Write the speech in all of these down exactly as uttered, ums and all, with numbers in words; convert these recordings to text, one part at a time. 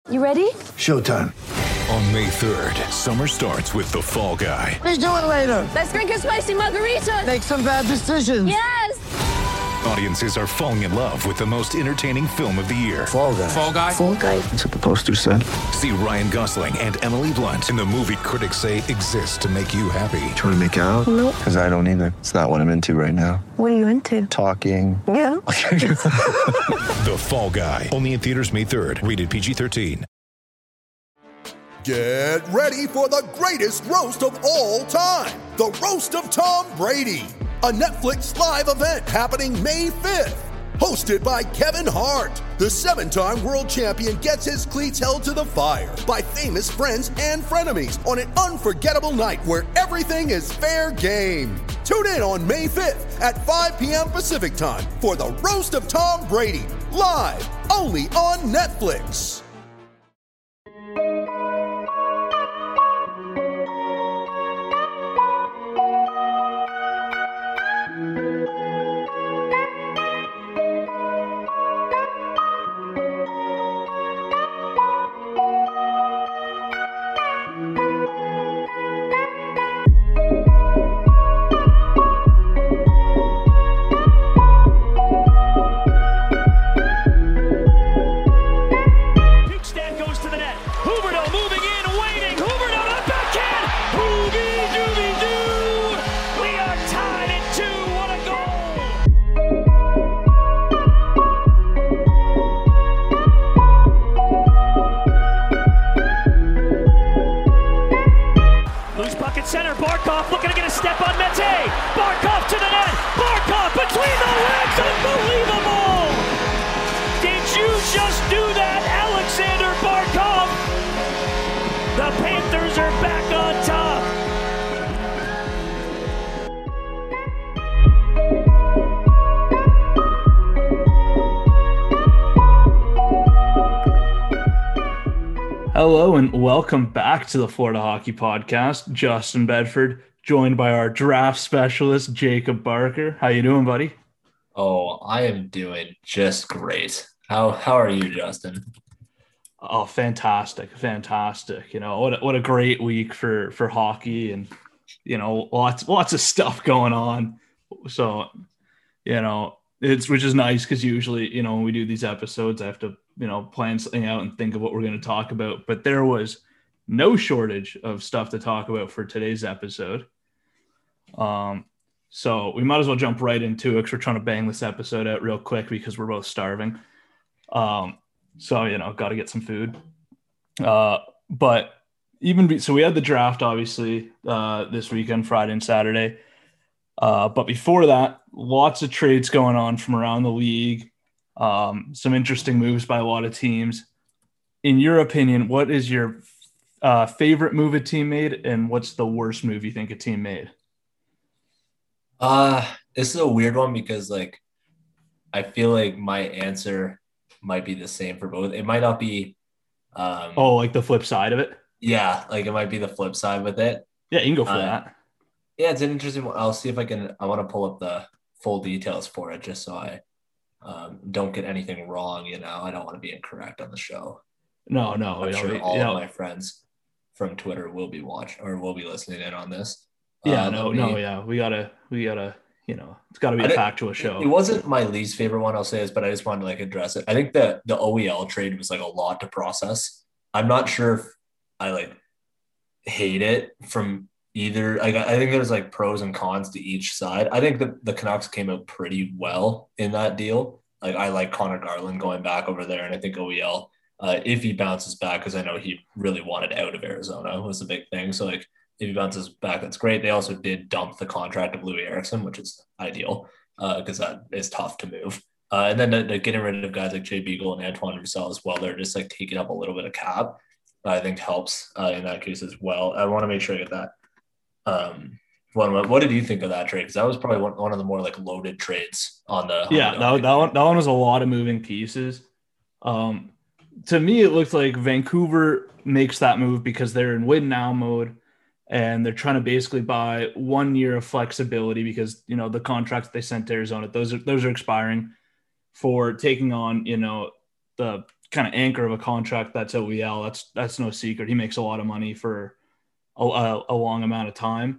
You ready? Showtime. On May third, summer starts with The Fall Guy. Let's do it later. Let's drink a spicy margarita. Make some bad decisions. Yes! Audiences are falling in love with the most entertaining film of the year. Fall Guy. Fall Guy? Fall Guy. That's what the poster said. See Ryan Gosling and Emily Blunt in the movie critics say exists to make you happy. Trying to make it out? Nope. Because I don't either. It's not what I'm into right now. What are you into? Talking. Yeah. The Fall Guy. Only in theaters May third. Rated P G thirteen. Get ready for the greatest roast of all time. The Roast of Tom Brady. A Netflix live event happening May fifth. Hosted by Kevin Hart. The seven-time world champion gets his cleats held to the fire by famous friends and frenemies on an unforgettable night where everything is fair game. Tune in on May fifth at five p.m. Pacific time for the Roast of Tom Brady. Live only on Netflix. Center, Barkov looking to get a step on Mete. Barkov to the net. Barkov between the legs. Unbelievable. Did you just do that, Alexander Barkov? The Panthers are back on top. Hello and welcome back to the Florida Hockey Podcast. Justin Bedford, joined by our draft specialist, Jacob Barker. How you doing, buddy? Oh, I am doing just great. How how are you, Justin? Oh, fantastic, fantastic. You know, what a, what a great week for for hockey, and you know, lots lots of stuff going on. So, you know, it's which is nice because usually, you know, when we do these episodes, I have to, you know, plan something out and think of what we're going to talk about. But there was no shortage of stuff to talk about for today's episode. Um, so we might as well jump right into it because we're trying to bang this episode out real quick because we're both starving. Um, so, you know, got to get some food. Uh, but even be, so we had the draft, obviously, uh, this weekend, Friday and Saturday. Uh, but before that, lots of trades going on from around the league. Um, some interesting moves by a lot of teams. In your opinion, what is your uh, favorite move a team made, and what's the worst move you think a team made? Uh, this is a weird one because, like, I feel like my answer might be the same for both. It might not be. Um, oh, like the flip side of it? Yeah, like it might be the flip side with it. Yeah, you can go for uh, that. Yeah, it's an interesting one. I'll see if I can. I want to pull up the full details for it just so I um, don't get anything wrong. You know, I don't want to be incorrect on the show. No, no. I'm you sure know, all you know, of my friends from Twitter will be watching or will be listening in on this. Yeah, uh, no, me, no, yeah. We gotta, we gotta, you know, it's gotta be a factual show. It wasn't my least favorite one, I'll say this, but I just wanted to like address it. I think that the O E L trade was like a lot to process. I'm not sure if I like hate it from either. Like, I think there's like pros and cons to each side. I think the, the Canucks came out pretty well in that deal. Like, I like Connor Garland going back over there, and I think O E L, uh, if he bounces back, because I know he really wanted out of Arizona, was a big thing. So, like, if he bounces back, that's great. They also did dump the contract of Louis Eriksson, which is ideal because uh, that is tough to move. Uh, and then to, to getting rid of guys like Jay Beagle and Antoine Roussel as well, they're just like taking up a little bit of cap. I think helps uh, in that case as well. I want to make sure I get that. Um, what, what did you think of that trade? Because that was probably one, one of the more like loaded trades on the yeah. On the that, that one that one was a lot of moving pieces. Um, to me, it looked like Vancouver makes that move because they're in win now mode, and they're trying to basically buy one year of flexibility because you know the contracts they sent to Arizona, those are those are expiring, for taking on you know the kind of anchor of a contract that's O E L. That's that's no secret. He makes a lot of money for a, a, a long amount of time.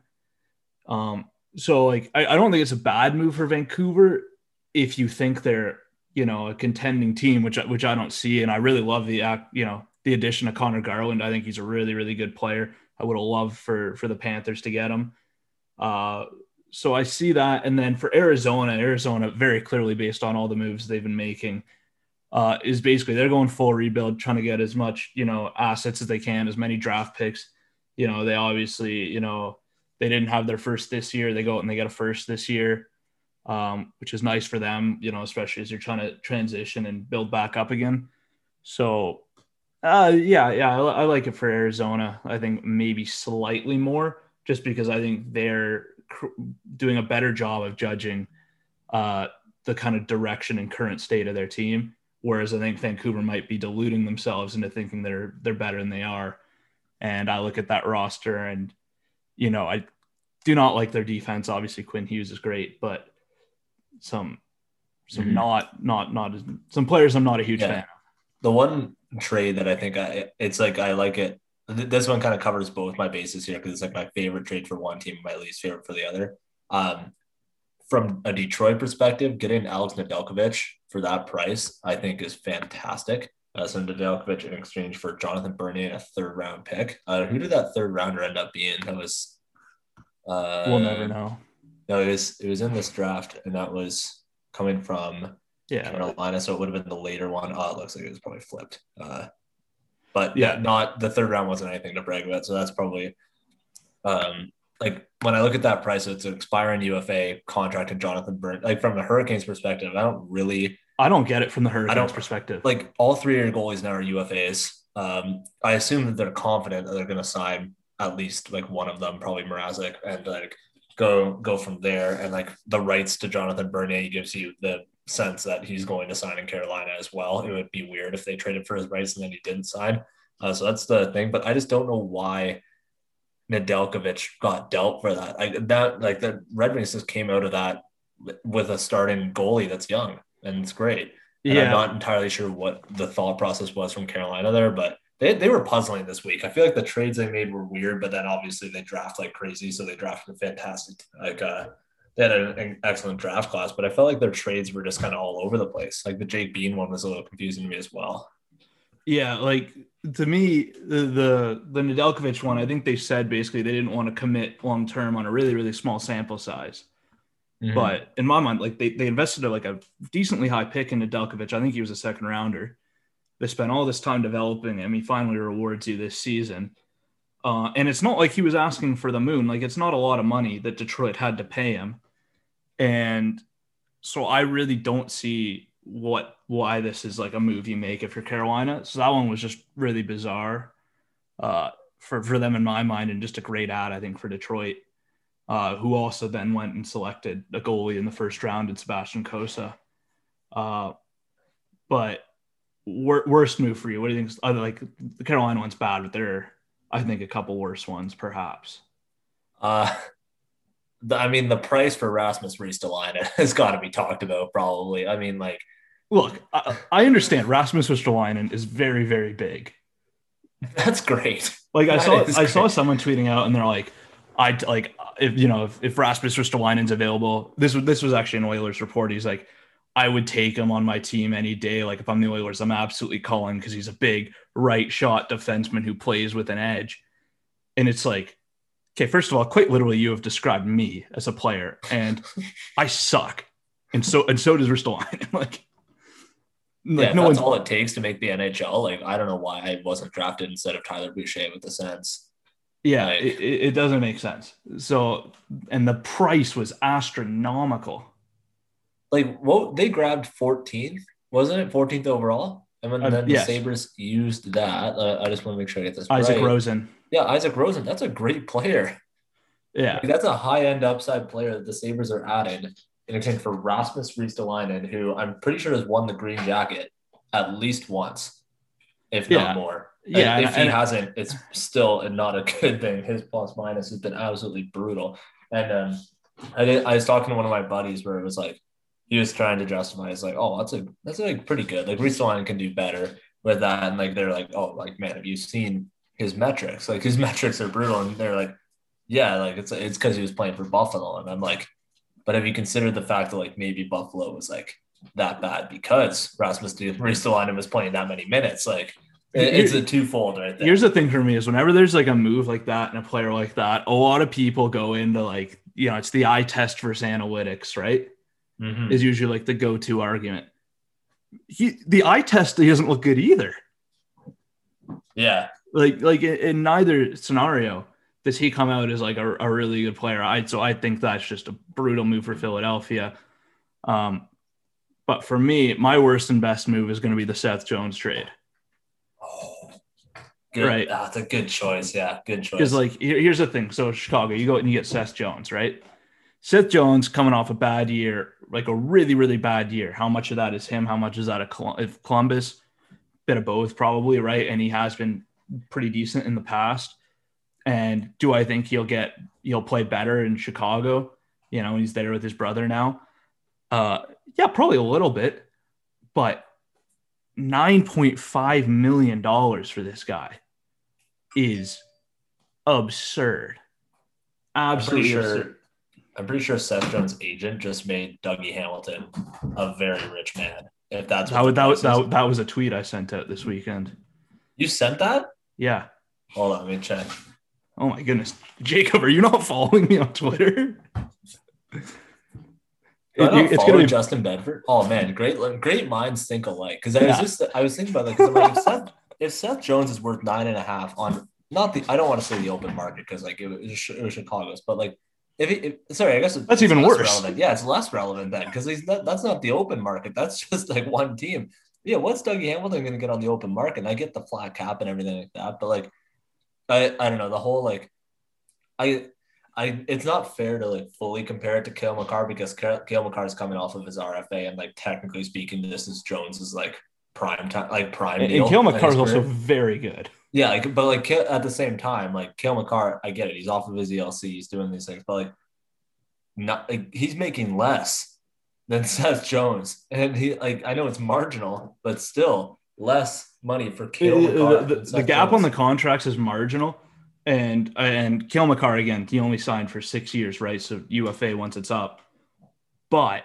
Um, so like I, I don't think it's a bad move for Vancouver if you think they're, you know, a contending team, which which I don't see. And I really love the act, you know, the addition of Connor Garland. I think he's a really, really good player. I would have loved for for the Panthers to get him. Uh, so I see that. And then for Arizona, Arizona very clearly based on all the moves they've been making, uh, is basically they're going full rebuild, trying to get as much, you know, assets as they can, as many draft picks. You know, they obviously, you know, they didn't have their first this year. They go out and they get a first this year, um, which is nice for them, you know, especially as you're trying to transition and build back up again. So, uh, yeah, yeah, I, I like it for Arizona. I think maybe slightly more, just because I think they're cr- doing a better job of judging uh, the kind of direction and current state of their team. Whereas I think Vancouver might be deluding themselves into thinking they're they're better than they are. And I look at that roster and, you know, I do not like their defense. Obviously, Quinn Hughes is great, but some some mm-hmm. not not not as, some players I'm not a huge yeah. fan of. The one trade that I think I it's like I like it. This one kind of covers both my bases here because it's like my favorite trade for one team, my least favorite for the other. Um, from a Detroit perspective, getting Alex Nedeljkovic for that price, I think, is fantastic. Uh, so Nedeljkovic in exchange for Jonathan Bernier and a third round pick. Uh, who did that third rounder end up being? That was uh, we'll never know. No, it was it was in this draft, and that was coming from yeah Carolina, so it would have been the later one. Oh, it looks like it was probably flipped. Uh, but yeah, not the third round wasn't anything to brag about. So that's probably um, like when I look at that price, it's an expiring U F A contract and Jonathan Byrne. Like from the Hurricanes perspective, I don't really. I don't get it from the Hurricanes perspective. Like all three of your goalies now are U F As. Um, I assume that they're confident that they're going to sign at least like one of them, probably Mrazek, and like go go from there. And like the rights to Jonathan Bernier gives you the sense that he's going to sign in Carolina as well. It would be weird if they traded for his rights and then he didn't sign. Uh, so that's the thing. But I just don't know why Nedeljkovic got dealt for that. I, that like the Red Wings just came out of that with a starting goalie that's young. And it's great. And yeah. I'm not entirely sure what the thought process was from Carolina there, but they they were puzzling this week. I feel like the trades they made were weird, but then obviously they draft like crazy. So they drafted a fantastic, like uh, they had an, an excellent draft class, but I felt like their trades were just kind of all over the place. Like the Jake Bean one was a little confusing to me as well. Yeah. Like to me, the, the, the Nedeljkovic one, I think they said basically they didn't want to commit long-term on a really, really small sample size. Mm-hmm. But in my mind, like they, they invested a, like a decently high pick in Nedeljkovic. I think he was a second rounder. They spent all this time developing him. He finally rewards you this season. Uh, and it's not like he was asking for the moon. Like it's not a lot of money that Detroit had to pay him. And so I really don't see what, why this is like a move you make if you're Carolina. So that one was just really bizarre uh, for, for them in my mind, and just a great ad, I think, for Detroit. Uh, who also then went and selected a goalie in the first round in Sebastian Cossa. Uh, but wor- worst move for you? What do you think? Other like the Carolina one's bad, but there are, I think, a couple worse ones, perhaps. Uh, the, I mean, the price for Rasmus Ristolainen has got to be talked about, probably. I mean, like, look, I, I understand Rasmus Ristolainen is very, very big. That's great. Like I that saw, I great. saw someone tweeting out, and they're like, I like if you know if, if Rasmus Ristolainen's available. This was this was actually an Oilers report. He's like, I would take him on my team any day. Like if I'm the Oilers, I'm absolutely calling because he's a big right shot defenseman who plays with an edge. And it's like, okay, first of all, quite literally, you have described me as a player, and I suck, and so and so does Ristolainen. like, like yeah, no that's all it takes to make the N H L. Like I don't know why I wasn't drafted instead of Tyler Boucher with the Sens. Yeah, like, it, it doesn't make sense. So, and the price was astronomical. Like, what they grabbed fourteenth, wasn't it? fourteenth overall? And then, uh, then yes. the Sabres used that. Uh, I just want to make sure I get this Isaac right. Rosen. Yeah, Isaac Rosen. That's a great player. Yeah. Like, that's a high-end upside player that the Sabres are adding in exchange for Rasmus Ristolainen, who I'm pretty sure has won the Green Jacket at least once, if yeah. not more. Yeah, if and, he hasn't, it's still not a good thing. His plus minus has been absolutely brutal. And um, I did. I was talking to one of my buddies where it was like he was trying to justify. It's like, oh, that's a that's like pretty good. Like Ristolainen can do better. with that. And like, they're like, oh, like, man, have you seen his metrics? Like his metrics are brutal. And they're like, yeah, like it's, it's cause he was playing for Buffalo. And I'm like, but have you considered the fact that like maybe Buffalo was like that bad because Rasmus Ristolainen was playing that many minutes? Like it, it's a twofold right there. Here's the thing for me is whenever there's like a move like that and a player like that, a lot of people go into like, you know, it's the eye test versus analytics, right? Mm-hmm. Is usually like the go-to argument. He, the eye test, he doesn't look good either. Yeah. Like, like in, in neither scenario does he come out as like a, a really good player. I, so I think that's just a brutal move for Philadelphia. Um, but for me, my worst and best move is going to be the Seth Jones trade. Oh, good. Right. That's a good choice. Yeah. Good choice. Because like, here, here's the thing. So Chicago, you go and you get Seth Jones, right? Seth Jones coming off a bad year, like a really, really bad year. How much of that is him? How much is that of Columbus? Bit of both probably, right? And he has been pretty decent in the past. And do I think he'll get, he'll play better in Chicago? You know, he's there with his brother now. Uh, yeah, probably a little bit, but nine point five million dollars for this guy is absurd. Absolutely I'm pretty sure, absurd. I'm pretty sure Seth Jones' agent just made Dougie Hamilton a very rich man. If that's what that, that was that, that was a tweet I sent out this weekend. You sent that? Yeah. Hold on, let me check. Oh my goodness, Jacob, are you not following me on Twitter? It, it, it's gonna be Justin Bedford. Oh man, great, great minds think alike. Because I was yeah. just, I was thinking about that. Because I'm like, if Seth, if Seth Jones is worth nine and a half on not the, I don't want to say the open market because like it was, it was Chicago's, but like if, it, if sorry, I guess that's even worse. Relevant. Yeah, it's less relevant then because he's not, that's not the open market. That's just like one team. Yeah, what's Dougie Hamilton going to get on the open market? And I get the flat cap and everything like that, but like, I, I don't know the whole like, I. I it's not fair to like fully compare it to Cale Makar because Cale Makar is coming off of his R F A and like technically speaking, this is Jones's like prime time, like prime. And, and Cale Makar is also very good. Yeah, like but like at the same time, like Cale Makar, I get it. He's off of his E L C, he's doing these things, but like, not like he's making less than Seth Jones, and he like I know it's marginal, but still less money for Cale Makar. The, the, the gap Jones. On the contracts is marginal. And and Cale Makar, again, he only signed for six years, right? So U F A once it's up. But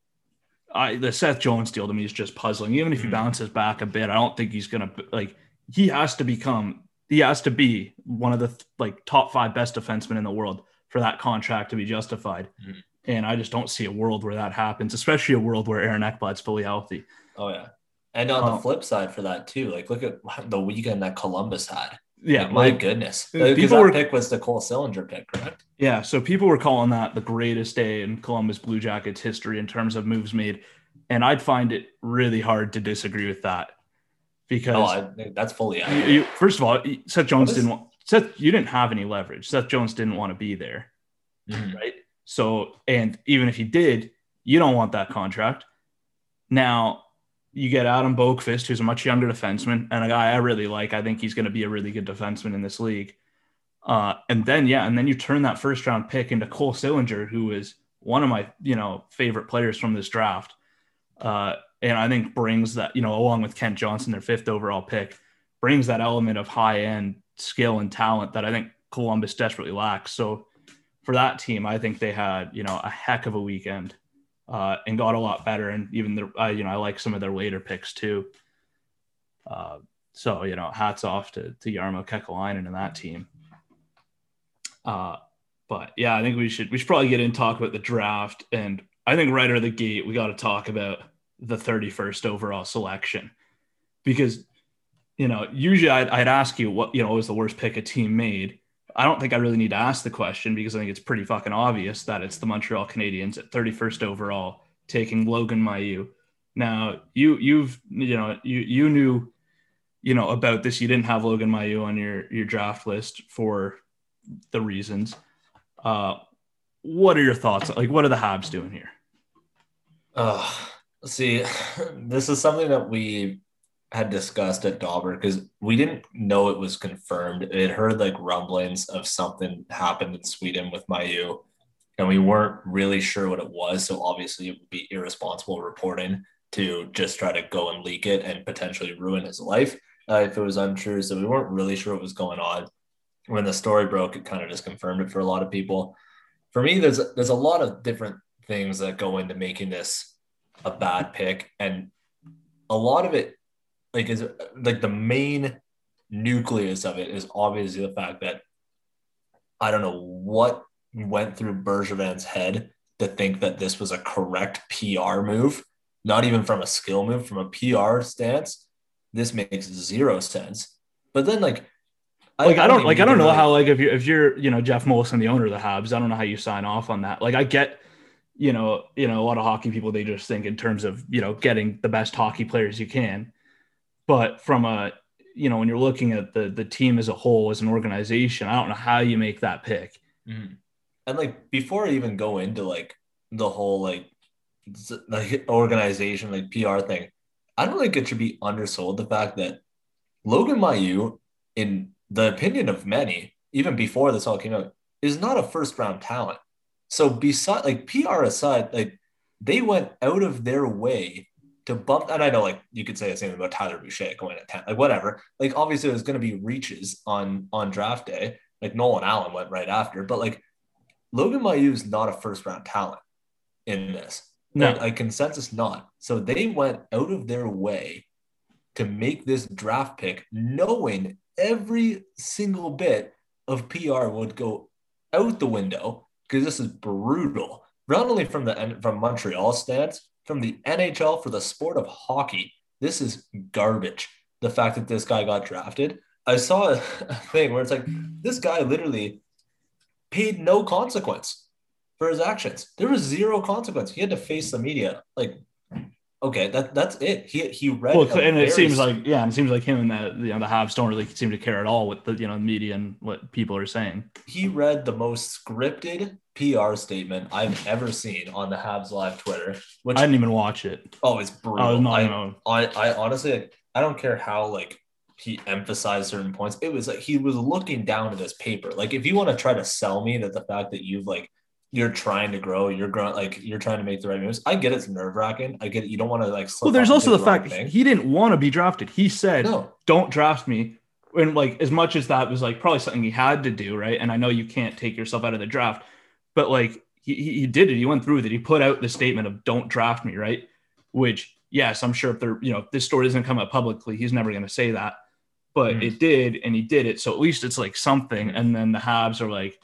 I the Seth Jones deal to me is just puzzling. Even if he bounces back a bit, I don't think he's going to – like he has to become – he has to be one of the like top five best defensemen in the world for that contract to be justified. Mm-hmm. And I just don't see a world where that happens, especially a world where Aaron Ekblad's fully healthy. Oh, yeah. And on um, the flip side for that too, like look at the weekend that Columbus had. Yeah, like, my like, goodness. Because that were, pick was the Cole Sillinger pick, correct? Yeah, so people were calling that the greatest day in Columbus Blue Jackets history in terms of moves made. And I'd find it really hard to disagree with that. Because oh, I, that's fully you, you, first of all, Seth Jones is, didn't want Seth, you didn't have any leverage. Seth Jones didn't want to be there. Mm-hmm. Right. So, and even if he did, you don't want that contract. Now you get Adam Boqvist, who's a much younger defenseman and a guy I really like. I think he's going to be a really good defenseman in this league. Uh, and then, yeah, and then you turn that first round pick into Cole Sillinger, who is one of my, you know, favorite players from this draft. Uh, and I think brings that, you know, along with Kent Johnson, their fifth overall pick, brings that element of high end skill and talent that I think Columbus desperately lacks. So for that team, I think they had, you know, a heck of a weekend. Uh, and got a lot better, and even the uh, you know I like some of their later picks too. Uh, so you know, hats off to to Jarmo Kekalainen and that team. Uh, but yeah, I think we should we should probably get in and talk about the draft, and I think right out of the gate we got to talk about the thirty-first overall selection, because you know usually I'd, I'd ask you what you know was the worst pick a team made. I don't think I really need to ask the question because I think it's pretty fucking obvious that it's the Montreal Canadiens at thirty-first overall taking Logan Mailloux. Now you you've you know you you knew you know about this. You didn't have Logan Mailloux on your your draft list for the reasons. Uh, what are your thoughts? Like, what are the Habs doing here? Uh, see, this is something that we had discussed at Dauber because we didn't know it was confirmed. It had heard like rumblings of something happened in Sweden with Mailloux, and we weren't really sure what it was. So obviously it would be irresponsible reporting to just try to go and leak it and potentially ruin his life uh, if it was untrue. So we weren't really sure what was going on. When the story broke, it kind of just confirmed it for a lot of people. For me, there's a, there's a lot of different things that go into making this a bad pick, and a lot of it, like, is like the main nucleus of it is obviously the fact that I don't know what went through Bergevin's head to think that this was a correct P R move, not even from a skill move, from a P R stance. This makes zero sense. But then, like, Like I, I don't like I don't know really... how like if you're if you're you know Jeff Molson, the owner of the Habs, I don't know how you sign off on that. Like I get you know you know a lot of hockey people, they just think in terms of you know getting the best hockey players you can, but from a you know when you're looking at the the team as a whole as an organization, I don't know how you make that pick. Mm-hmm. And like before I even go into like the whole like like organization like P R thing, I don't think it should be undersold the fact that Logan Mailloux, in the opinion of many, even before this all came out, is not a first round talent. So beside like P R aside, like they went out of their way to bump. And I know like you could say the same about Tyler Boucher going at ten, like whatever. Like obviously there's going to be reaches on, on draft day. Like Nolan Allen went right after, but like Logan Mailloux is not a first round talent in this. No, like, like consensus not. So they went out of their way to make this draft pick, knowing every single bit of P R would go out the window because this is brutal. Not only from the from Montreal stance, from the N H L for the sport of hockey, this is garbage. The fact that this guy got drafted, I saw a thing where it's like this guy literally paid no consequence for his actions. There was zero consequence. He had to face the media like. Okay, that that's it. He he read, well, and it very... seems like yeah, it seems like him and the you know the Habs don't really seem to care at all with the you know the media and what people are saying. He read the most scripted P R statement I've ever seen on the Habs Live Twitter. Which I didn't even watch it. Oh, it's brutal. Oh, not, I, no. I I honestly I don't care how like he emphasized certain points. It was like he was looking down at his paper. Like if you want to try to sell me that the fact that you've like. You're trying to grow. You're growing, like you're trying to make the right moves. I get it's nerve wracking. I get it. You don't want to like. Well, there's also the fact thing. He didn't want to be drafted. He said, no. "Don't draft me." And like as much as that was like probably something he had to do, right? And I know you can't take yourself out of the draft, but like he he did it. He went through with it. He put out the statement of "Don't draft me," right? Which yes, I'm sure if they're you know if this story doesn't come out publicly, he's never going to say that, but mm. it did, and he did it. So at least it's like something. And then the Habs are like,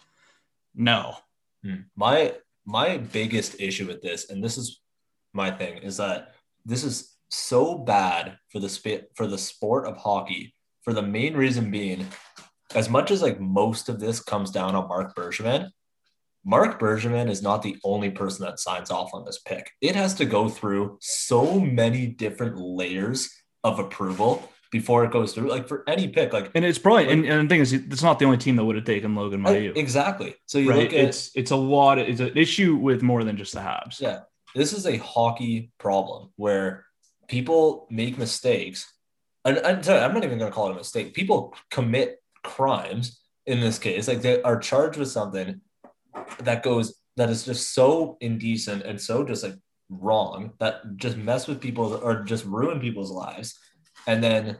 no, mm. my. My biggest issue with this, and this is my thing, is that this is so bad for the sp- for the sport of hockey, for the main reason being, as much as like most of this comes down on Marc Bergevin, Marc Bergevin is not the only person that signs off on this pick. It has to go through so many different layers of approval before it goes through, like for any pick, like, and it's probably, like, and, and the thing is, it's not the only team that would have taken Logan Mailloux. Exactly. So you right? look at it's it's a lot. It's an issue with more than just the Habs. Yeah, this is a hockey problem where people make mistakes, and I'm sorry, I'm not even going to call it a mistake. People commit crimes in this case, like they are charged with something that goes that is just so indecent and so just like wrong that just mess with people or just ruin people's lives. And then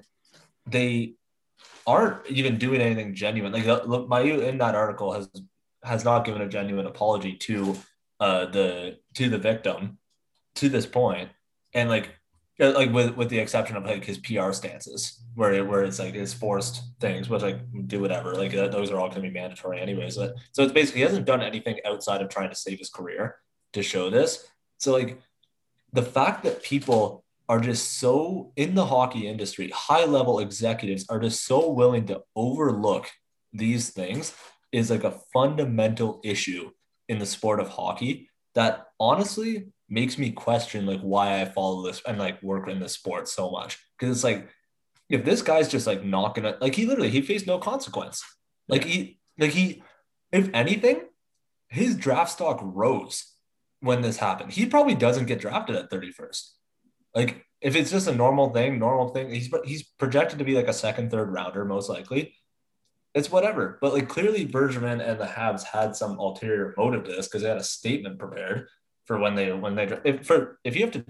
they aren't even doing anything genuine. Like look, Mailloux in that article has has not given a genuine apology to uh, the to the victim to this point, and like like with with the exception of like his P R stances, where where it's like his forced things, which like do whatever. Like those are all going to be mandatory anyways. So it's basically he hasn't done anything outside of trying to save his career to show this. So like the fact that people are just so in the hockey industry, high level executives are just so willing to overlook these things is like a fundamental issue in the sport of hockey that honestly makes me question like why I follow this and like work in this sport so much. Cause it's like, if this guy's just like not gonna, like he literally, he faced no consequence. Like he, like he, if anything, his draft stock rose when this happened. He probably doesn't get drafted at thirty-first. Like if it's just a normal thing, normal thing, he's he's projected to be like a second, third rounder, most likely. It's whatever. But like clearly Bergevin and the Habs had some ulterior motive to this because they had a statement prepared for when they when they if for if you have to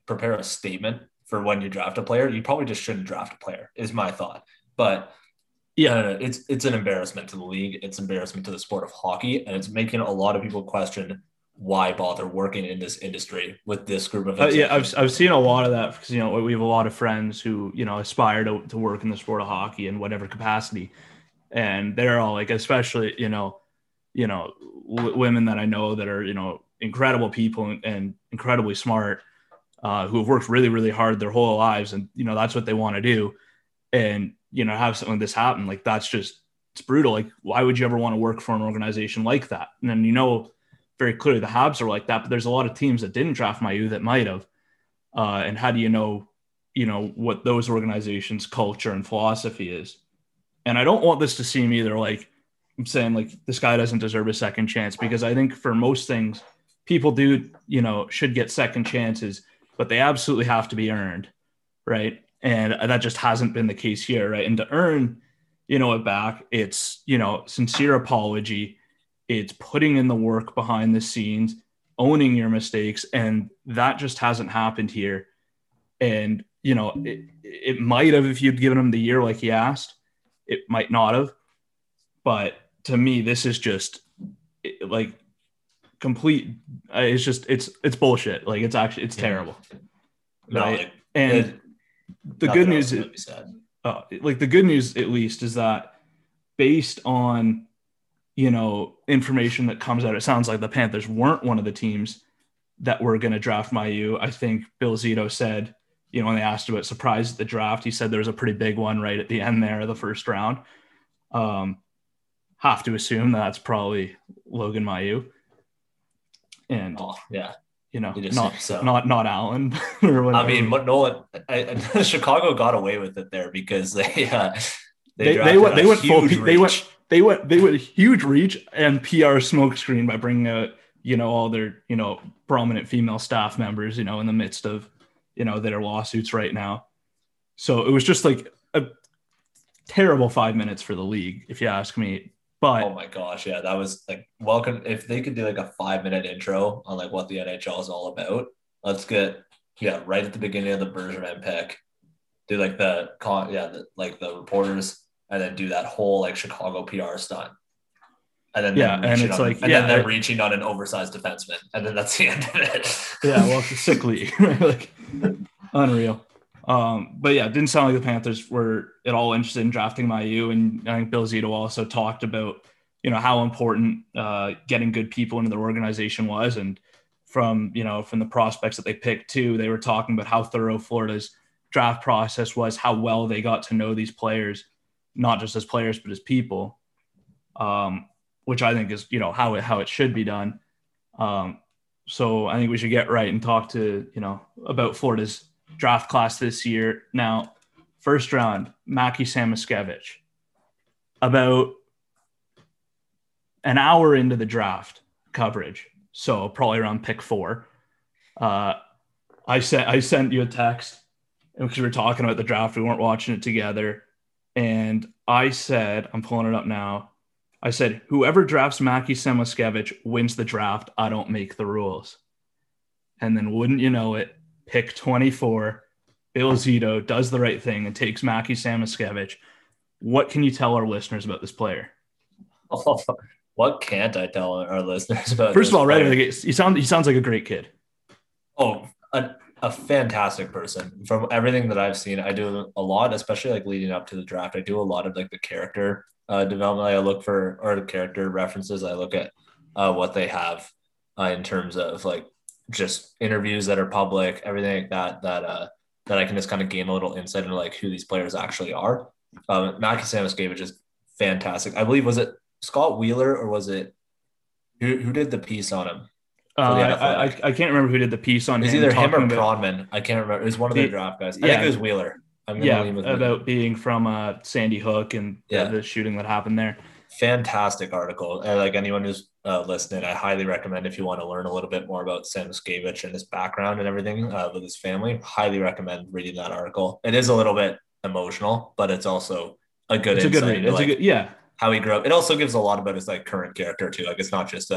prepare a statement for when you draft a player, you probably just shouldn't draft a player, is my thought. But yeah, no, no, it's it's an embarrassment to the league. It's embarrassment to the sport of hockey, and it's making a lot of people question why bother working in this industry with this group of. Uh, yeah, I've I've seen a lot of that because you know we have a lot of friends who you know aspire to to work in the sport of hockey in whatever capacity, and they're all like, especially you know, you know, w- women that I know that are you know incredible people and, and incredibly smart, uh, who have worked really really hard their whole lives, and you know that's what they want to do, and you know have something like this happen, like that's just it's brutal. Like why would you ever want to work for an organization like that? And then you know very clearly the Habs are like that, but there's a lot of teams that didn't draft Mailloux that might have. Uh, and how do you know, you know, what those organizations' culture and philosophy is? And I don't want this to seem either like I'm saying like this guy doesn't deserve a second chance, because I think for most things, people do, you know, should get second chances, but they absolutely have to be earned, right? And that just hasn't been the case here, right? And to earn, you know, it back, it's, you know, sincere apology, it's putting in the work behind the scenes, owning your mistakes, and that just hasn't happened here. And, you know, it, it might have if you'd given him the year like he asked. It might not have. But to me, this is just like complete. It's just it's it's bullshit. Like it's actually it's terrible. No, right? like, and it, the good news is, uh, like the good news at least is that based on you know, information that comes out, it sounds like the Panthers weren't one of the teams that were going to draft Mailloux. I think Bill Zito said, you know, when they asked about surprise at the draft, he said there was a pretty big one right at the end there of the first round. Um, have to assume that's probably Logan Mailloux. And, oh, yeah, you know, you not, so. not, not Allen. or whatever. I mean, but Nolan, I, I, Chicago got away with it there because they, uh, they, they, they went, they went full, they went, They went they went huge reach and P R smokescreen by bringing out, you know, all their, you know, prominent female staff members, you know, in the midst of, you know, their lawsuits right now. So it was just like a terrible five minutes for the league, if you ask me. But oh my gosh, yeah, that was like welcome. If they could do like a five minute intro on like what the N H L is all about, let's get yeah right at the beginning of the Bergevin pick, do like the con yeah the, like the reporters. And then do that whole like Chicago P R stunt, and then yeah, and it's on, like and yeah, then they're it, reaching on an oversized defenseman, and then that's the end of it. Yeah, well, it's a sick league, like unreal. Um, but yeah, it didn't sound like the Panthers were at all interested in drafting Mailloux, and I think Bill Zito also talked about you know how important uh, getting good people into their organization was, and from you know from the prospects that they picked too, they were talking about how thorough Florida's draft process was, how well they got to know these players. Not just as players, but as people, um, which I think is, you know, how it, how it should be done. Um, so I think we should get right and talk to, you know, about Florida's draft class this year. Now, first round, Mackie Samoskevich. About an hour into the draft coverage, so probably around pick four, uh, I sent I sent you a text because we were talking about the draft. We weren't watching it together. And I said, I'm pulling it up now. I said, whoever drafts Mackie Samoskevich wins the draft. I don't make the rules. And then wouldn't you know it, pick twenty-four, Bill Zito does the right thing and takes Mackie Samoskevich. What can you tell our listeners about this player? Oh, what can't I tell our listeners about First this of all, right, player? he sounds he sounds like a great kid. Oh, a, a fantastic person. From everything that I've seen, I do a lot, especially like leading up to the draft. I do a lot of like the character uh, development. I look for, or the character references. I look at uh, what they have uh, in terms of like just interviews that are public, everything like that, that, uh, that I can just kind of gain a little insight into like who these players actually are. Um, Mackie Samoskevich is fantastic. I believe, was it Scott Wheeler or was it, who, who did the piece on him? Uh, I, I I can't remember who did the piece on it's him. It's either him or about, Pronman. I can't remember. It was one of the, their draft guys. I yeah, think it was Wheeler. I'm yeah, about being from uh, Sandy Hook and yeah. the, the shooting that happened there. Fantastic article. And like anyone who's uh, listening, I highly recommend if you want to learn a little bit more about Samoskevich and his background and everything uh, with his family, highly recommend reading that article. It is a little bit emotional, but it's also a good it's insight. A good read. It's like a good, yeah. How he grew up. It also gives a lot about his like current character too. Like it's not just a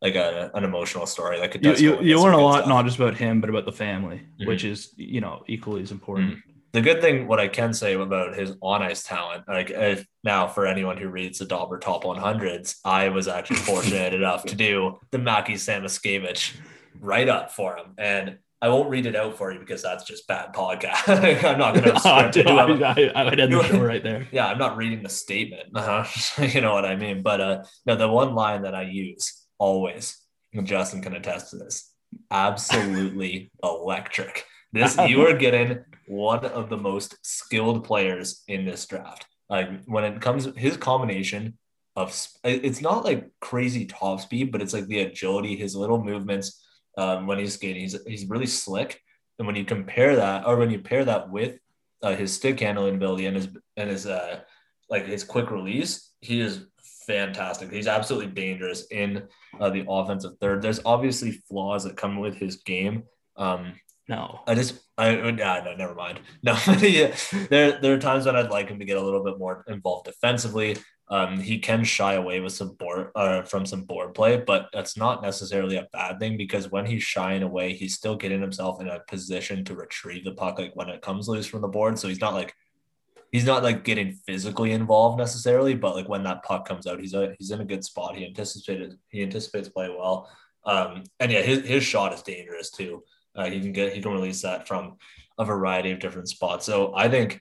like a, an emotional story. Like you, you, you learn a lot, stuff. not just about him, but about the family, mm-hmm. which is, you know, equally as important. Mm-hmm. The good thing, what I can say about his on-ice talent, like if, now for anyone who reads the Dobber Top one hundreds, I was actually fortunate enough to do the Mackie Samoskevich write-up for him. And I won't read it out for you because that's just bad podcast. I'm not going to script it. I, I, I would end the show right there. Yeah, I'm not reading the statement. Uh-huh. You know what I mean? But uh, no, the one line that I use always, and Justin can attest to this, absolutely electric. This you are getting one of the most skilled players in this draft. Like when it comes, his combination of it's not like crazy top speed, but it's like the agility, his little movements um, when he's skating. He's he's really slick, and when you compare that, or when you pair that with uh, his stick handling ability and his and his uh, like his quick release, he is fantastic. He's absolutely dangerous in uh, the offensive third. There's obviously flaws that come with his game. Um, No, I just, I, yeah, no, never mind. No, yeah, there, there are times when I'd like him to get a little bit more involved defensively. Um, he can shy away with some board, uh, from some board play, but that's not necessarily a bad thing because when he's shying away, he's still getting himself in a position to retrieve the puck, like when it comes loose from the board. So he's not like, he's not like getting physically involved necessarily, but like when that puck comes out, he's a, he's in a good spot. He anticipated, he anticipates play well. Um, and yeah, his, his shot is dangerous too. Uh, he can get, he can release that from a variety of different spots. So I think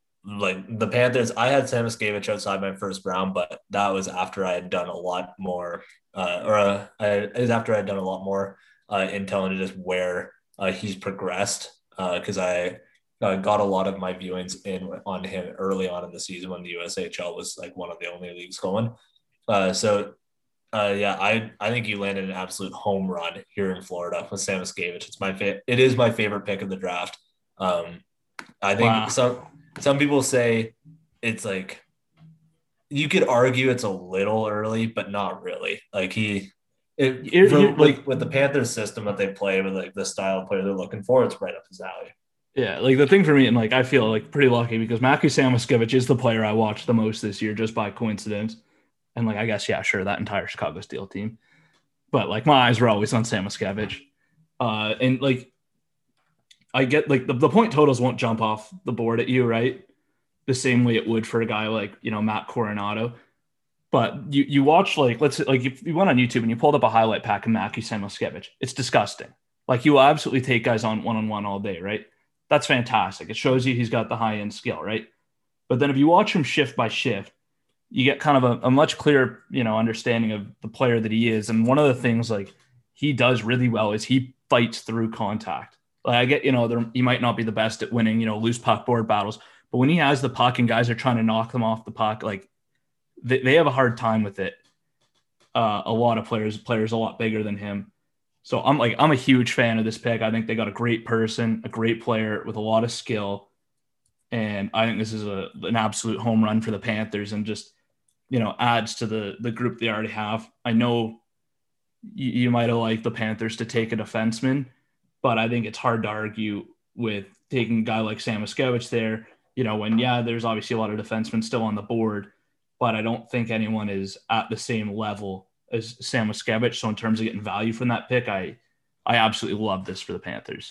like the Panthers, I had Samoskevich outside my first round, but that was after I had done a lot more, uh, or uh, I, it was after I had done a lot more uh, intel into just where uh, he's progressed. Uh, Cause I uh, got a lot of my viewings in on him early on in the season when the U S H L was like one of the only leagues going. Uh, so Uh, yeah, I I think you landed an absolute home run here in Florida with Samoskevich. It's my fa- it is my favorite pick of the draft. Um, I think wow. some some people say it's like you could argue it's a little early, but not really. Like he, it, you're, from, you're, with, like with the Panthers system that they play with, like the style of player they're looking for, it's right up his alley. Yeah, like the thing for me, and like I feel like pretty lucky because Mackie Samoskevich is the player I watched the most this year, just by coincidence. And like, I guess, yeah, sure, that entire Chicago Steel team. But like, my eyes were always on Samoskevich. Uh, and like, I get like the, the point totals won't jump off the board at you, right? The same way it would for a guy like, you know, Matt Coronado. But you you watch, like, let's say, like, if you went on YouTube and you pulled up a highlight pack of Mackie Samoskevich, it's disgusting. Like, you will absolutely take guys on one-on-one all day, right? That's fantastic. It shows you he's got the high-end skill, right? But then if you watch him shift by shift, you get kind of a, a much clearer, you know, understanding of the player that he is. And one of the things like he does really well is he fights through contact. Like I get, you know, there, he might not be the best at winning, you know, loose puck board battles, but when he has the puck and guys are trying to knock them off the puck, like they, they have a hard time with it. Uh, a lot of players, players a lot bigger than him. So I'm like, I'm a huge fan of this pick. I think they got a great person, a great player with a lot of skill. And I think this is a, an absolute home run for the Panthers and just, you know, adds to the the group they already have. I know you, you might have liked the Panthers to take a defenseman, but I think it's hard to argue with taking a guy like Samoskevich there, you know, when, yeah, there's obviously a lot of defensemen still on the board, but I don't think anyone is at the same level as Samoskevich. So in terms of getting value from that pick, I, I absolutely love this for the Panthers.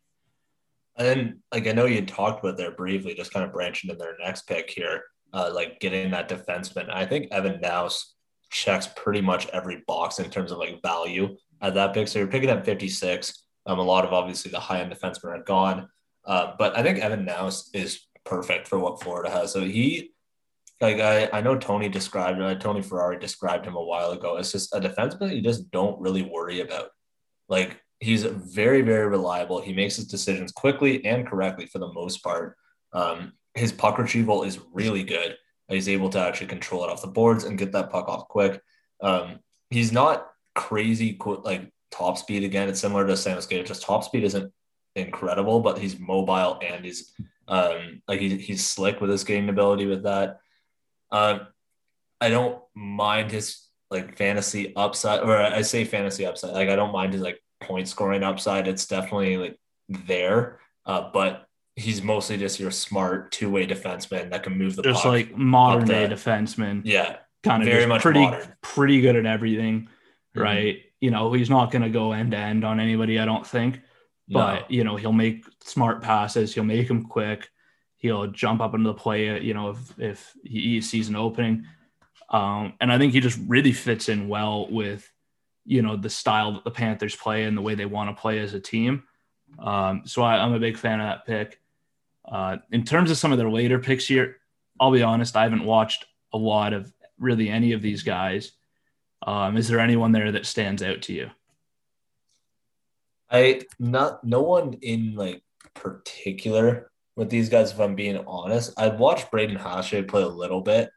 And then, like, I know you talked about there briefly, just kind of branching to their next pick here. Uh, like getting that defenseman. I think Evan Nouse checks pretty much every box in terms of like value at that pick. So you're picking at fifty-six. Um, a lot of obviously the high end defensemen are gone. Uh, but I think Evan Nouse is perfect for what Florida has. So he, like I, I know Tony described it, Tony Ferrari described him a while ago. It's just a defenseman that you just don't really worry about. Like he's very, very reliable. He makes his decisions quickly and correctly for the most part. Um, His puck retrieval is really good. He's able to actually control it off the boards and get that puck off quick. Um, he's not crazy, like top speed. Again, it's similar to Samoskevich. Just top speed isn't incredible, but he's mobile and he's um, like he, he's slick with his skating ability with that. Um, I don't mind his like fantasy upside, or I say fantasy upside. Like I don't mind his like point scoring upside. It's definitely like there, uh, but he's mostly just your smart two-way defenseman that can move the just puck. Just like modern-day defenseman. Yeah, kind of very much pretty, modern. pretty good at everything, right? Mm-hmm. you know, he's not going to go end to end on anybody, I don't think. But, No. you know, he'll make smart passes. He'll make them quick. He'll jump up into the play, you know, if, if he sees an opening. Um, and I think he just really fits in well with, you know, the style that the Panthers play and the way they want to play as a team. Um, so I, I'm a big fan of that pick. Uh, in terms of some of their later picks here, I'll be honest, I haven't watched a lot of really any of these guys. Um, is there anyone there that stands out to you? I not no one in like particular with these guys, if I'm being honest. I'd watched Braden Hashe play a little bit.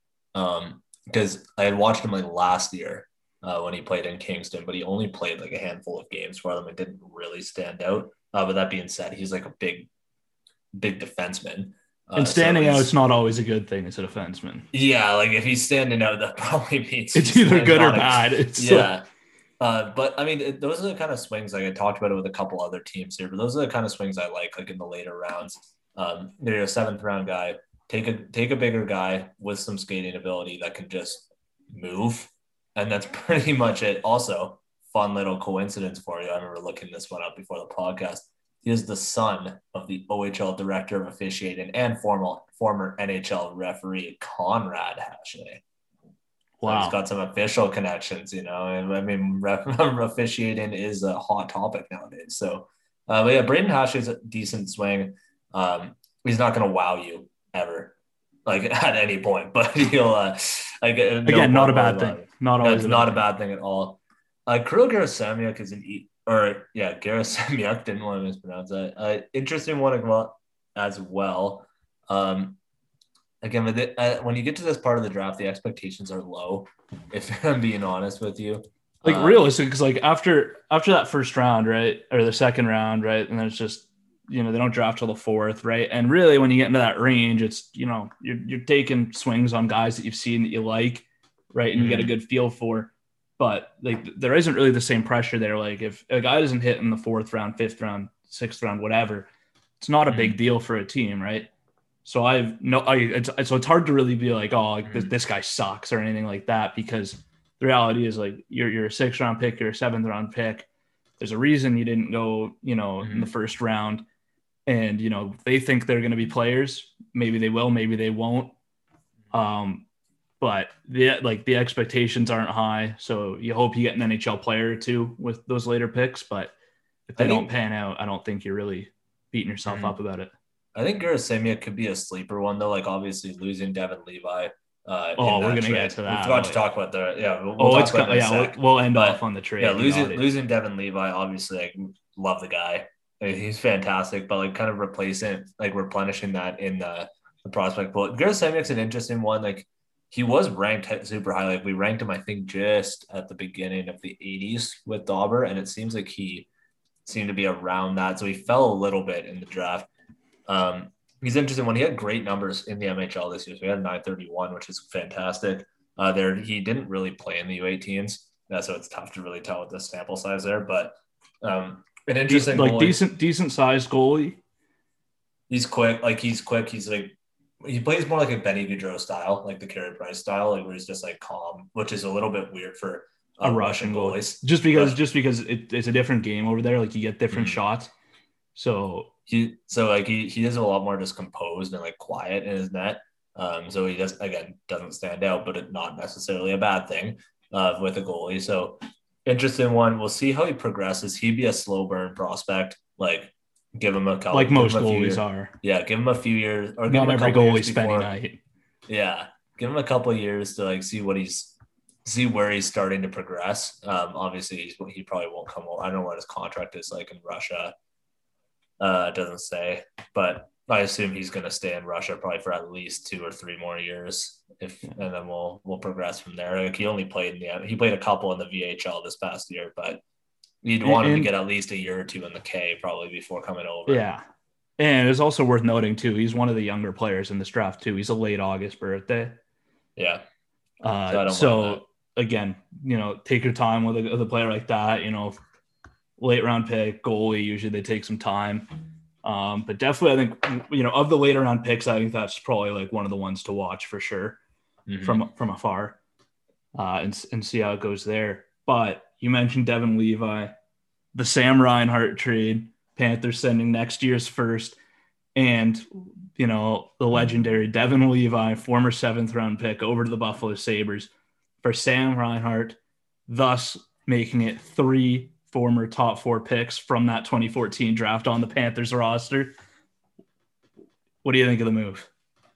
Um, because I had watched him like last year uh, when he played in Kingston, but he only played like a handful of games for them and didn't really stand out. Uh, but that being said, he's like a big, big defenseman. Uh, and standing so out, it's not always a good thing as a defenseman. Yeah, like if he's standing out, that probably means it's either good or bad. It's yeah. Like, uh, but I mean, it, those are the kind of swings. Like I talked about it with a couple other teams here, but those are the kind of swings I like. Like in the later rounds, um, you're a seventh round guy. Take a take a bigger guy with some skating ability that can just move, and that's pretty much it. Also, fun little coincidence for you. I remember looking this one up before the podcast. He is the son of the O H L director of officiating and former former N H L referee Conrad Hashe. wow, So he's got some official connections, you know. And I mean, ref, officiating is a hot topic nowadays. So, uh, but yeah, Braden Hashe is a decent swing. Um, he's not going to wow you ever, like at any point, but he'll uh, like no again, not a bad thing. Not always. It's a not a bad thing at all. Uh, Kirill Gerasimchuk is an e- or yeah, Gerasimchuk, didn't want to mispronounce that. Uh, interesting one as well. Um, again, with it, uh, when you get to this part of the draft, the expectations are low. If I'm being honest with you, like uh, realistic, because like after after that first round, right, or the second round, right, and then it's just, you know, they don't draft till the fourth, right? And really, when you get into that range, it's, you know, you're you're taking swings on guys that you've seen that you like, right, and mm-hmm. you get a good feel for. But like, there isn't really the same pressure there. Like, if a guy doesn't hit in the fourth round, fifth round, sixth round, whatever, it's not a big deal for a team, right? So I've no, I it's, so it's hard to really be like, oh, like, this, this guy sucks or anything like that, because the reality is, like, you're you're a sixth round pick, you're a seventh round pick. There's a reason you didn't go, you know, mm-hmm. in the first round, and you know they think they're going to be players. Maybe they will, maybe they won't. Um, but the like the expectations aren't high, so you hope you get an N H L player or two with those later picks. But if they I don't think, pan out, I don't think you're really beating yourself mm-hmm. up about it. I think Gerasimchuk could be a sleeper one though. Like obviously losing Devin Levi. Uh, oh, we're gonna trade. get to that. We forgot oh, to talk about the yeah. We'll, oh, we'll it's talk about yeah. it in a We'll, we'll end but, off on the trade. Yeah, losing losing Devin Levi. Obviously, I love the guy. I mean, he's fantastic, but like kind of replacing, like replenishing that in the, the prospect pool. Gerasimchuk's an interesting one. Like he was ranked super high. Like we ranked him, I think, just at the beginning of the eighties with Dauber, and it seems like he seemed to be around that. So he fell a little bit in the draft. Um, he's interesting one. He had great numbers in the M H L this year. So he had nine thirty-one, which is fantastic. Uh, there he didn't really play in the U eighteens, uh, so it's tough to really tell with the sample size there. But um, an interesting, like goalie. decent, decent sized goalie. He's quick. Like he's quick. He's like he plays more like a Benny Gaudreau style, like the Carey Price style, like where he's just like calm, which is a little bit weird for uh, a Russian goalie. goalies. Just because, but, just because it, it's a different game over there. Like you get different mm-hmm. shots. So he, so like he, he is a lot more just composed and like quiet in his net. Um, so he does again doesn't stand out, but it's not necessarily a bad thing uh, with a goalie. So interesting one. We'll see how he progresses. He'd be a slow burn prospect. Like give him a couple, like most goalies years. are. Yeah, give him a few years. Or give not him a every couple goalie years spending before. night. Yeah, give him a couple of years to like see what he's see where he's starting to progress. Um, obviously he's, he probably won't come over. I don't know what his contract is like in Russia. Uh, it doesn't say, but I assume he's going to stay in Russia probably for at least two or three more years. If and then we'll we'll progress from there. Like he only played in the he played a couple in the V H L this past year, but you'd want him and, to get at least a year or two in the K probably before coming over. Yeah, and it's also worth noting too. He's one of the younger players in this draft too. He's a late August birthday. Yeah. Uh, so, so again, you know, take your time with a, with a player like that. You know, late round pick, goalie. Usually they take some time. Um, but definitely, I think, you know, of the later round picks, I think that's probably like one of the ones to watch for sure mm-hmm. from from afar uh, and and see how it goes there. But you mentioned Devin Levi, the Sam Reinhart trade, Panthers sending next year's first, and, you know, the legendary Devin Levi, former seventh round pick, over to the Buffalo Sabres for Sam Reinhart, thus making it three former top four picks from that twenty fourteen draft on the Panthers roster. What do you think of the move?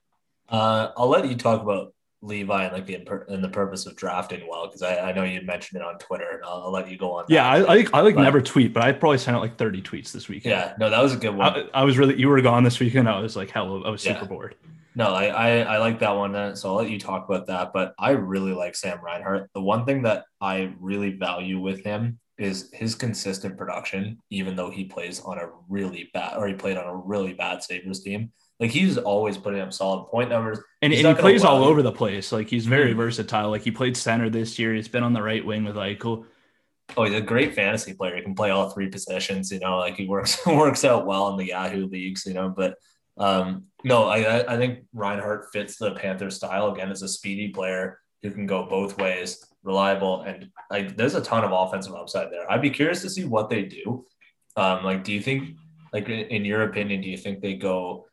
Uh, I'll let you talk about Levi and like the and the purpose of drafting well, because I, I know you mentioned it on Twitter, and I'll, I'll let you go on. Yeah, I, I, I like but, never tweet, but I probably sent out like thirty tweets this weekend. Yeah, no, that was a good one. I, I was really, you were gone this weekend. I was like, hell, I was super yeah. bored. No, I, I I like that one, uh, so I'll let you talk about that. But I really like Sam Reinhart. The one thing that I really value with him is his consistent production, even though he plays on a really bad, or he played on a really bad Sabres team. Like, he's always putting up solid point numbers. And, and he plays all over the place. Like, he's very mm-hmm. versatile. Like, he played center this year. He's been on the right wing with Eichel. Oh, he's a great fantasy player. He can play all three positions, you know, like he works works out well in the Yahoo leagues, you know. But um, no, I I think Reinhart fits the Panthers style again as a speedy player who can go both ways, reliable, and like there's a ton of offensive upside there. I'd be curious to see what they do. Um, like, do you think, like in your opinion, do you think they go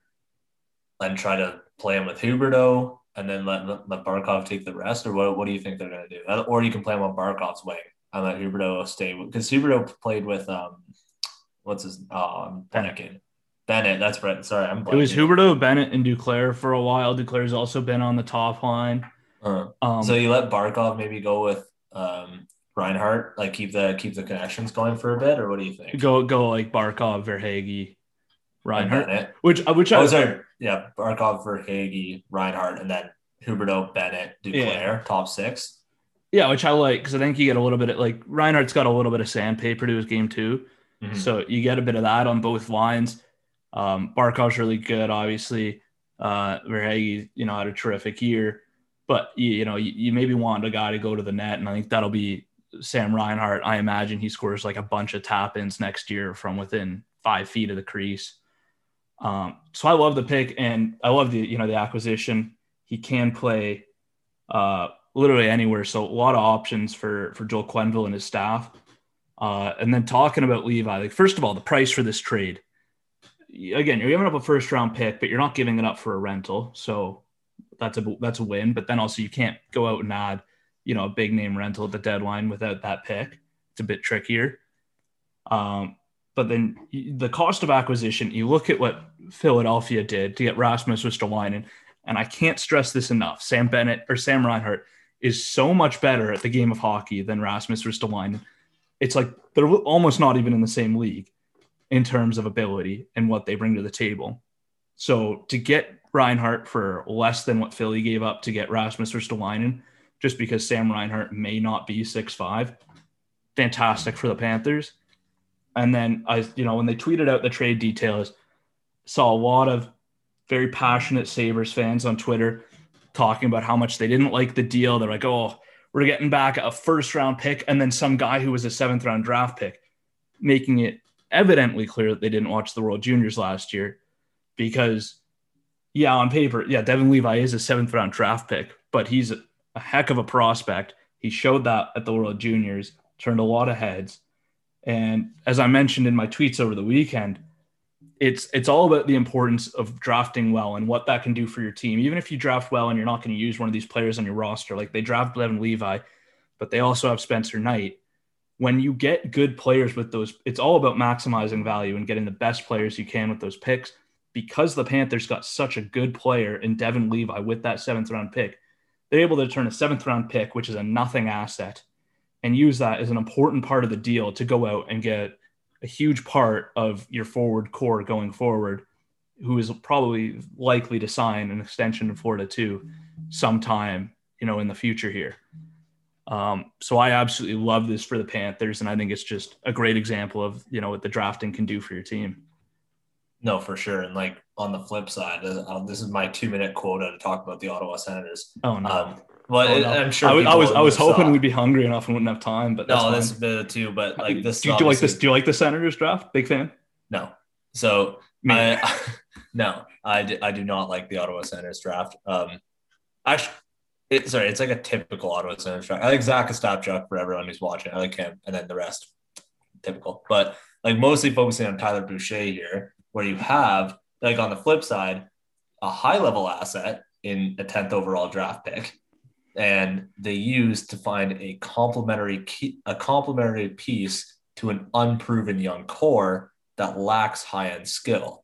and try to play him with Huberdeau and then let, let Barkov take the rest? Or what, what do you think they're going to do? Or you can play him on Barkov's wing and let Huberdeau stay. Because Huberdeau played with, um, what's his, um, Bennett. Bennett, that's right. Sorry, I'm blanking. It was Huberdeau, Bennett, and Duclair for a while. Duclair's also been on the top line. Uh, um, so you let Barkov maybe go with um, Reinhart, like keep the keep the connections going for a bit, or what do you think? Go go like Barkov, Verhaeghe, Reinhart, which which oh I, sorry, yeah, Barkov, Verhaeghe, Reinhart, and then Huberdeau, Bennett, Duclair, yeah. top six. Yeah, which I like because I think you get a little bit of like Reinhart's got a little bit of sandpaper to his game too, mm-hmm. so you get a bit of that on both lines. Um, Barkov's really good, obviously. Uh, Verhaeghe, you know, had a terrific year. But, you, you know, you, you maybe want a guy to go to the net, and I think that'll be Sam Reinhart. I imagine he scores like a bunch of tap-ins next year from within five feet of the crease. Um, so I love the pick, and I love the, you know, the acquisition. He can play uh, literally anywhere, so a lot of options for, for Joel Quenneville and his staff. Uh, and then talking about Levi, like, first of all, the price for this trade. Again, you're giving up a first-round pick, but you're not giving it up for a rental, so that's a that's a win. But then also you can't go out and add, you know, a big name rental at the deadline without that pick. It's a bit trickier. Um, but then the cost of acquisition, you look at what Philadelphia did to get Rasmus Ristolainen, and I can't stress this enough. Sam Bennett or Sam Reinhart is so much better at the game of hockey than Rasmus Ristolainen. It's like they're almost not even in the same league in terms of ability and what they bring to the table. So to get Reinhart for less than what Philly gave up to get Rasmus Ristolainen, just because Sam Reinhart may not be six five, fantastic for the Panthers. And then I, you know, when they tweeted out the trade details, saw a lot of very passionate Sabres fans on Twitter talking about how much they didn't like the deal. They're like, oh, we're getting back a first round pick and then some guy who was a seventh round draft pick, making it evidently clear that they didn't watch the World Juniors last year. Because yeah, on paper, yeah, Devin Levi is a seventh round draft pick, but he's a, a heck of a prospect. He showed that at the World Juniors, turned a lot of heads. And as I mentioned in my tweets over the weekend, it's it's all about the importance of drafting well and what that can do for your team. Even if you draft well and you're not going to use one of these players on your roster, like they draft Devin Levi, but they also have Spencer Knight. When you get good players with those, it's all about maximizing value and getting the best players you can with those picks. Because the Panthers got such a good player in Devin Levi with that seventh round pick, they're able to turn a seventh round pick, which is a nothing asset, and use that as an important part of the deal to go out and get a huge part of your forward core going forward, who is probably likely to sign an extension in Florida too sometime, you know, in the future here. Um, so I absolutely love this for the Panthers. And I think it's just a great example of, you know, what the drafting can do for your team. No, for sure. And like on the flip side, uh, this is my two minute quota to talk about the Ottawa Senators. Oh no. Um, well, oh, no. I'm sure I was I was, I was hoping saw. we'd be hungry enough and wouldn't have time, but that's no, fine. this is a bit too. But like this, do you, do you like this? Do you like the Senators draft? Big fan? No. So I, no, I do, I do not like the Ottawa Senators draft. Um, actually, It, sorry, it's like a typical Ottawa Senators draft. I like Zach Ostapchuk for everyone who's watching. I like him, and then the rest, typical. But like mostly focusing on Tyler Boucher here, where you have like on the flip side, a high level asset in a tenth overall draft pick, and they use to find a complementary key, a complementary piece to an unproven young core that lacks high end skill.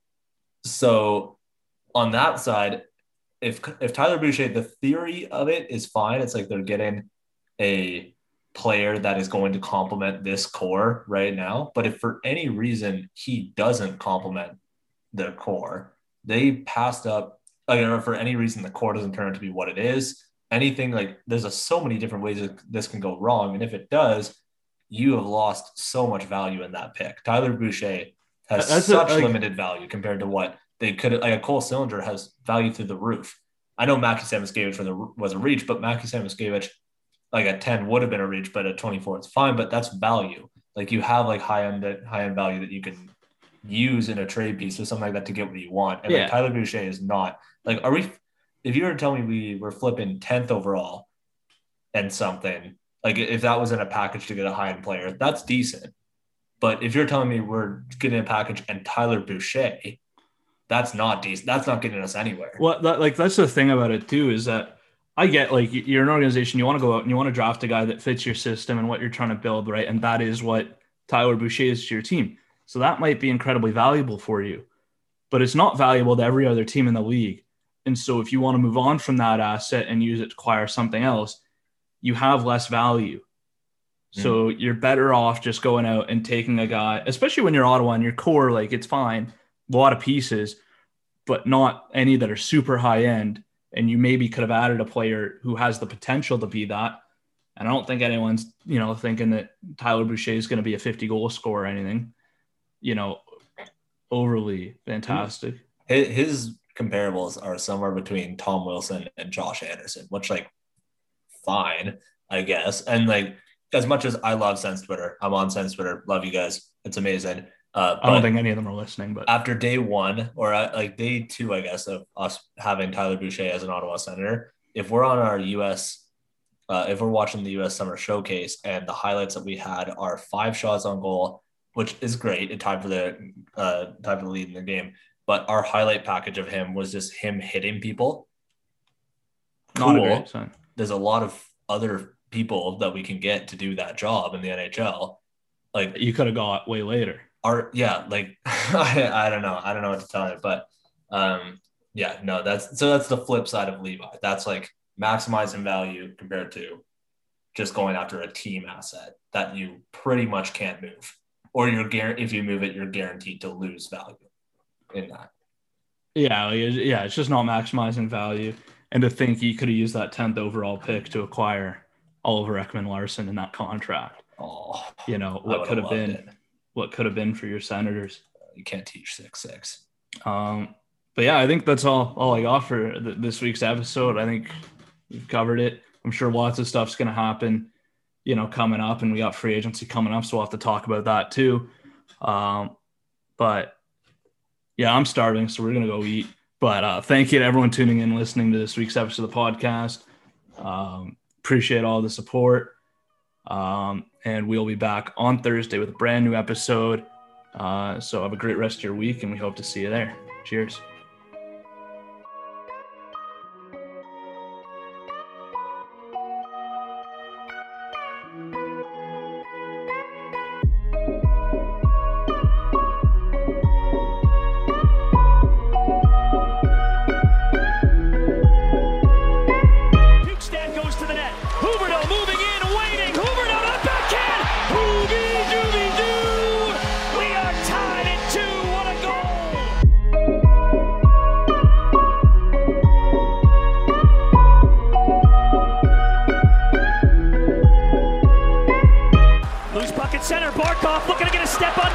So on that side, if if Tyler Boucher, the theory of it is fine. It's like they're getting a player that is going to complement this core right now. But if for any reason he doesn't complement their core, they passed up, like, or for any reason the core doesn't turn out to be what it is, anything like there's a, so many different ways that this can go wrong. And if it does, you have lost so much value in that pick. Tyler Boucher has That's such a, like, limited value compared to what they could, like a Cole Sillinger has value through the roof. I know Mackie Samoskevich for the was a reach, but Mackie Samoskevich, like at ten would have been a reach, but at twenty-four it's fine. But that's value. Like you have like high end high end value that you can use in a trade piece or something like that to get what you want. And yeah. like Tyler Boucher is not like. Are we? If you were to tell me we were flipping tenth overall and something, like if that was in a package to get a high end player, that's decent. But if you're telling me we're getting a package and Tyler Boucher, that's not decent. That's not getting us anywhere. Well, that, like that's the thing about it too, is that I get like you're an organization, you want to go out and you want to draft a guy that fits your system and what you're trying to build, right? And that is what Tyler Boucher is to your team. So that might be incredibly valuable for you, but it's not valuable to every other team in the league. And so if you want to move on from that asset and use it to acquire something else, you have less value. So mm. you're better off just going out and taking a guy, especially when you're Ottawa and your core, like it's fine, a lot of pieces, but not any that are super high end. And you maybe could have added a player who has the potential to be that. And I don't think anyone's, you know, thinking that Tyler Boucher is going to be a fifty goal scorer or anything, you know, overly fantastic. His, his comparables are somewhere between Tom Wilson and Josh Anderson, which like fine, I guess. And like, as much as I love Sens Twitter, I'm on Sens Twitter. Love you guys. It's amazing. Uh, I don't think any of them are listening, but after day one or uh, like day two, I guess, of us having Tyler Boucher as an Ottawa Senator, if we're on our U S, uh, if we're watching the U S Summer Showcase and the highlights that we had are five shots on goal, which is great. It tied for the uh, tied for the lead in the game. But our highlight package of him was just him hitting people. Cool. Not a great sign. There's a lot of other people that we can get to do that job in the N H L. Like you could have got way later. Our, yeah, like I, I don't know. I don't know what to tell you, but um, yeah, no, that's so that's the flip side of Levi. That's like maximizing value compared to just going after a team asset that you pretty much can't move, or you're guaranteed if you move it, you're guaranteed to lose value in that. Yeah, yeah, it's just not maximizing value, and to think you could have used that tenth overall pick to acquire Oliver Ekman-Larsson in that contract. Oh, you know what could have been. It. What could have been for your Senators. You can't teach six six. Um, but yeah, I think that's all all I got for th- this week's episode. I think we've covered it. I'm sure lots of stuff's going to happen, you know, coming up, and we got free agency coming up, so we'll have to talk about that too. Um, but yeah, I'm starving, so we're going to go eat. But uh, thank you to everyone tuning in, listening to this week's episode of the podcast. Um, appreciate all the support. Um, and we'll be back on Thursday with a brand new episode. Uh, so have a great rest of your week, and we hope to see you there. Cheers. Center, Barkov looking to get a step on